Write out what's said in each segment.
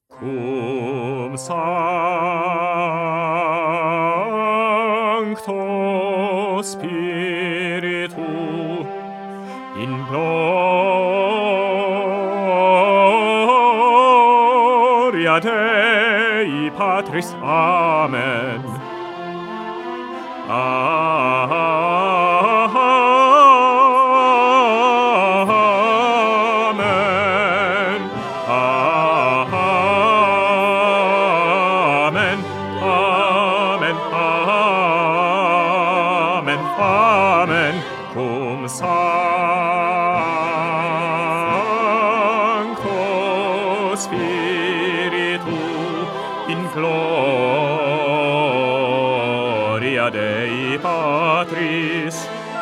Cum Sancto Spiritu in gloria Dei Patris. Amen. Amen. Amen. Amen. Amen. Amen. Cum Sancto Spiritu in gloria Dei Patris.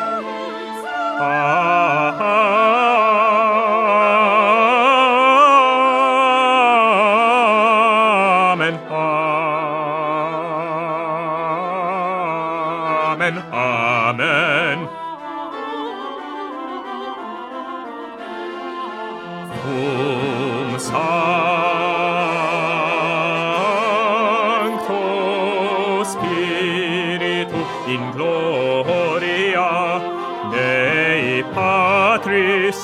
Amen. Amen. Amen. Cum Sancto Spiritu in gloria Dei Patris.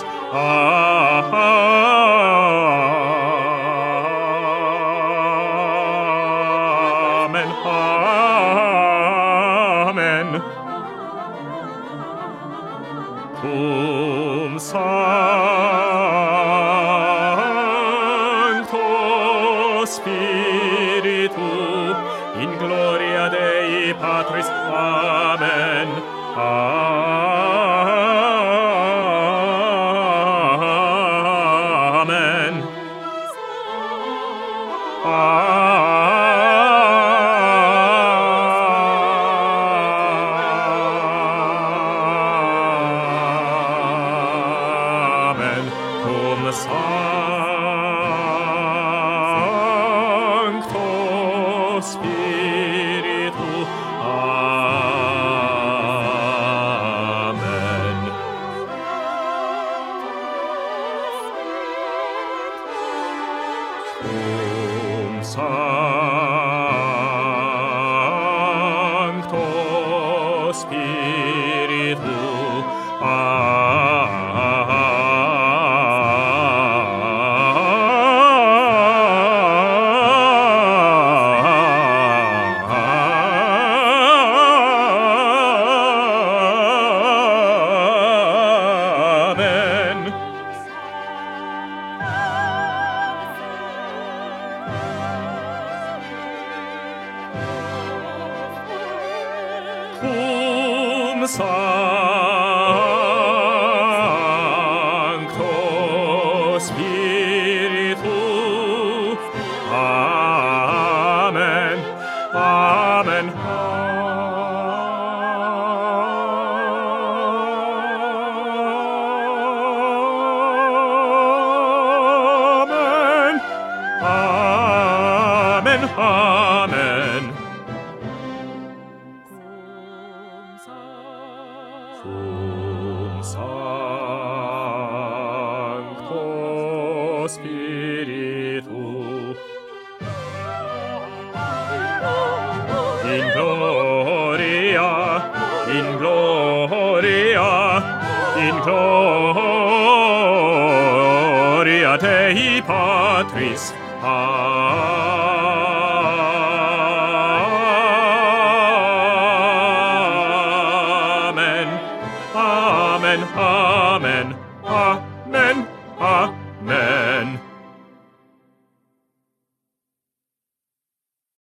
Amen. Amen. Cum Sancto Spiritu in gloria Dei Patris. Amen. Amen. Amen. Cum Sancto Spiritu. Amen. Cum Sancto Spiritu. Amen. Cum Sancto Spiritu. Amen. Amen. Amen. Amen. Amen. Cum Sancto Spiritu in gloria, in gloria, in gloria Dei Patris. Amen. Amen. Amen. Amen.